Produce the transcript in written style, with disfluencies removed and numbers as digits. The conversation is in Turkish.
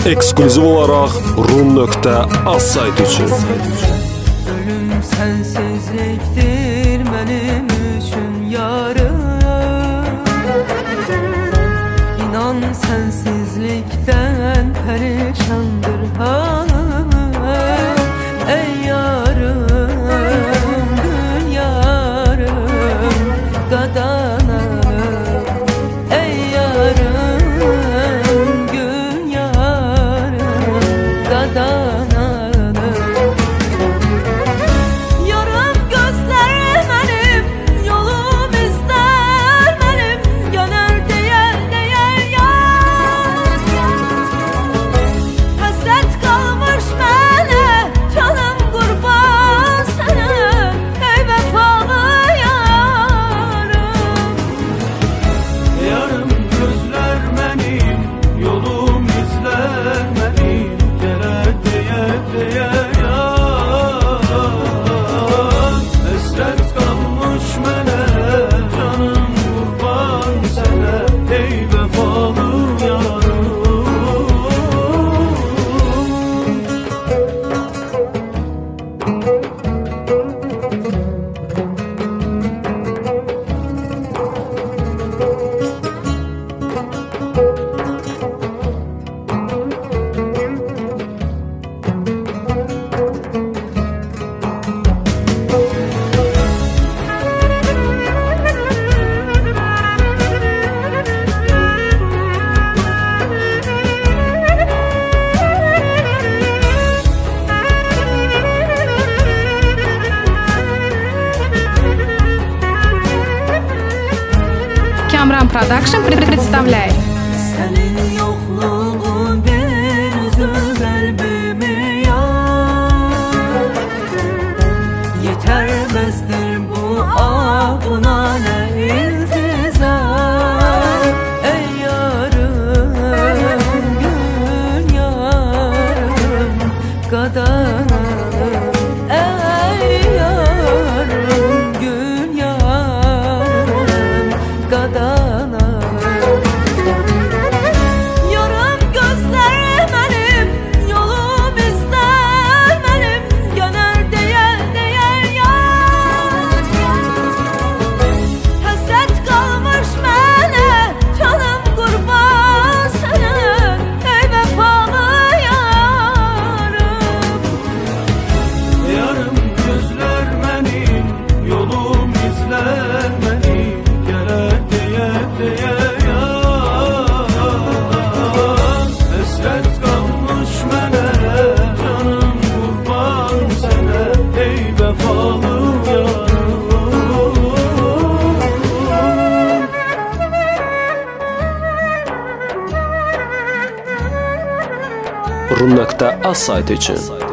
ekskluziv olaraq rum.az saytı üçün. Ölüm sensizliktir benim üçün yarım. İnan sensizlikten perişandır halim. Ey yarım, gül yarım, gadanalım. Ey yarım, gül yarım, gadanalım. Yarım gözler benim, yolum izler benim, gönül değer yar. Hasret kalmış bana, canım kurban sana, ey vefalı yarım. Yarım gözler benim, yolum izler benim, gelir diye yar. Hasret kalmış bana, canım kurban sana, ey vefalı yarım. Kamran Production представляет. Senin yokluğun bir üzüm kalbime yar. Yetermezdir bu buna ne iltizam. Ey yarım, gül yarım, gadanalım. Ey yarım, gül yarım, gadanalım. Yarım gözler benim, yolum izler benim, gönül değer yar. Hasret kalmış bana, canım kurban sana, ey vefalı yarım. Yarım gözler benim, yolum izler benim, gelir diye yar. Hasret kalmış bana, canım kurban sana, ey vefalı yarım. Rum.az saytı üçün.